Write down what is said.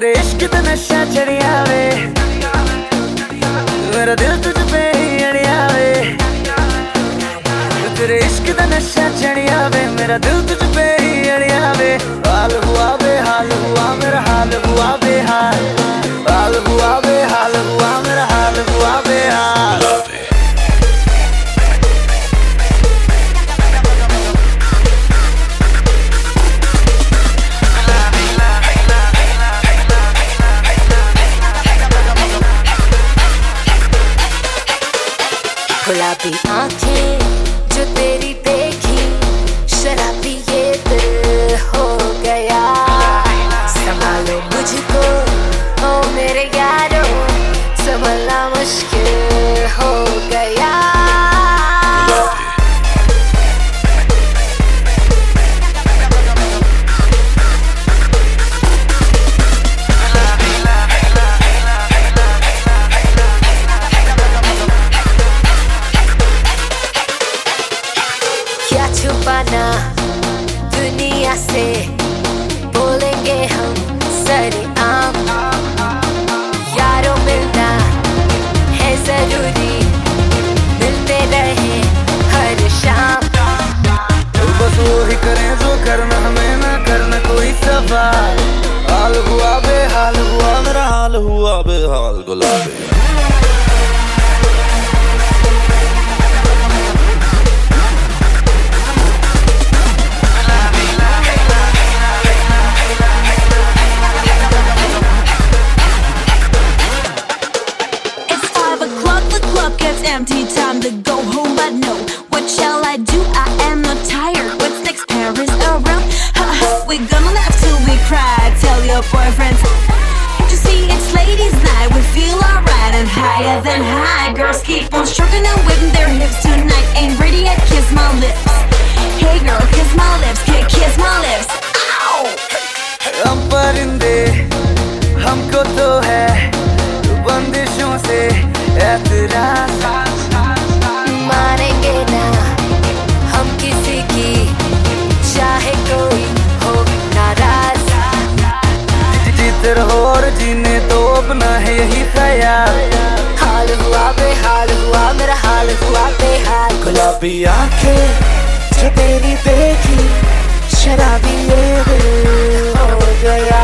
तेरे इश्क दा नशा चढ़िया वे, मेरा दिल तुझ पे ही अड़िया वे। तेरे इश्क दा नशा चढ़िया वे, मेरा दिल तुझ पे ही अड़िया वे। हाल हुआ बेहाल हुआ मेरा, हाल हुआ बेहाल, हाल हुआ बेहाल हुआ मेरा, हाल हुआ बेहाल। गुलाबी आंखें जो तेरी देखी, शराबी ये दिल हो गया। संभालो मुझको ओ मेरे यारो, संभलना मुश्किल हो गया। क्या छुपाना दुनिया से, बोलेंगे हम सरेआम। यारों मिलना है जरूरी, मिलते रहे हर शाम। बस वो ही करें जो करना, हमें ना करना कोई सवाल। हाल हुआ बेहाल हुआ मेरा, हाल हुआ बेहाल गुलाबी। Empty, time to go home, but no, what shall I do? I am not tired. What's next? Paris around? We're gonna laugh till we cry. Tell your boyfriends to see it's ladies' night. We feel alright and higher than high. Girls keep on stroking and whipping their hips tonight. Ain't ready yet? Kiss my lips. Hey girl, kiss my lips. Kiss my lips. Ow! हम परिंदे, हमको तो है बंदिशों से एतराज। मानेंगे ना हम किसी की, चाहे कोई हो नाराज। जीते रहो और जीने तो अपना है यही ख्याल। हाल हुआ बेहाल हुआ मेरा, हाल हुआ बेहाल। गुलाबी आंखें जो तेरी देखी, शराबी ये दिल हो गया।